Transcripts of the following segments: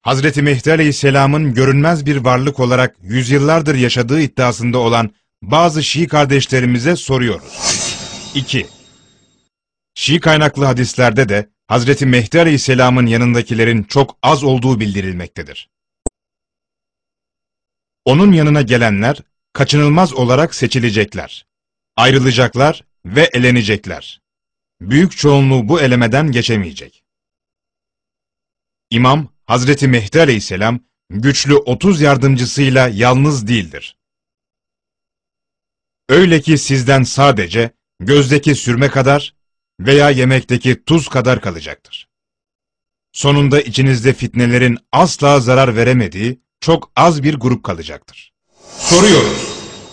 Hazreti Mehdi Aleyhisselam'ın görünmez bir varlık olarak yüzyıllardır yaşadığı iddiasında olan bazı Şii kardeşlerimize soruyoruz. 2. Şii kaynaklı hadislerde de Hazreti Mehdi Aleyhisselam'ın yanındakilerin çok az olduğu bildirilmektedir. Onun yanına gelenler kaçınılmaz olarak seçilecekler, ayrılacaklar ve elenecekler. Büyük çoğunluğu bu elemeden geçemeyecek. İmam Hazreti Mehdi Aleyhisselam güçlü 30 yardımcısıyla yalnız değildir. Öyle ki sizden sadece gözdeki sürme kadar veya yemekteki tuz kadar kalacaktır. Sonunda içinizde fitnelerin asla zarar veremediği çok az bir grup kalacaktır. Soruyoruz.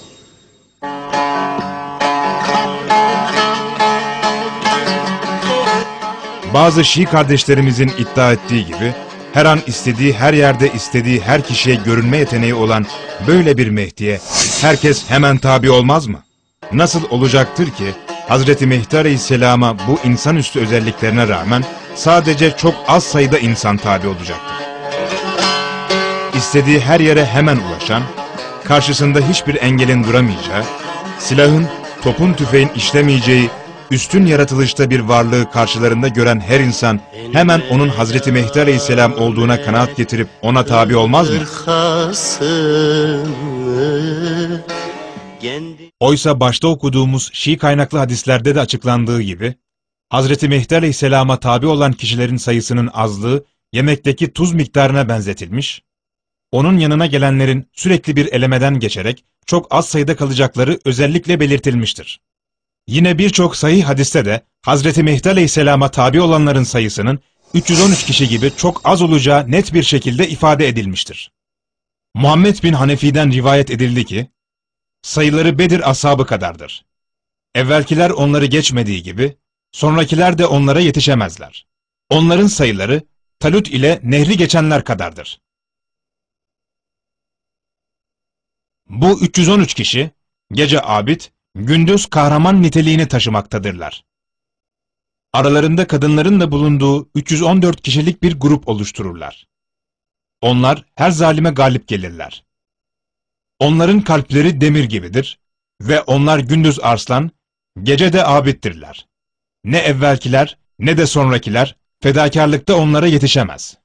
Bazı Şii kardeşlerimizin iddia ettiği gibi, her an istediği her yerde istediği her kişiye görünme yeteneği olan böyle bir Mehdi'ye herkes hemen tabi olmaz mı? Nasıl olacaktır ki Hazreti Mehdi Aleyhisselam'a bu insanüstü özelliklerine rağmen sadece çok az sayıda insan tabi olacaktır? İstediği her yere hemen ulaşan, karşısında hiçbir engelin duramayacağı, silahın, topun, tüfeğin işlemeyeceği, üstün yaratılışta bir varlığı karşılarında gören her insan hemen onun Hazreti Mehdi Aleyhisselam olduğuna kanaat getirip ona tabi olmaz mı? Oysa başta okuduğumuz Şii kaynaklı hadislerde de açıklandığı gibi, Hazreti Mehdi Aleyhisselam'a tabi olan kişilerin sayısının azlığı yemekteki tuz miktarına benzetilmiş, onun yanına gelenlerin sürekli bir elemeden geçerek çok az sayıda kalacakları özellikle belirtilmiştir. Yine birçok sahih hadiste de Hazreti Mehdi Aleyhisselam'a tabi olanların sayısının 313 kişi gibi çok az olacağı net bir şekilde ifade edilmiştir. Muhammed bin Hanefi'den rivayet edildi ki, sayıları Bedir ashabı kadardır. Evvelkiler onları geçmediği gibi, sonrakiler de onlara yetişemezler. Onların sayıları Talut ile nehri geçenler kadardır. Bu 313 kişi, gece abid, gündüz kahraman niteliğini taşımaktadırlar. Aralarında kadınların da bulunduğu 314 kişilik bir grup oluştururlar. Onlar her zalime galip gelirler. Onların kalpleri demir gibidir ve onlar gündüz arslan, gece de abiddirler. Ne evvelkiler ne de sonrakiler fedakarlıkta onlara yetişemez.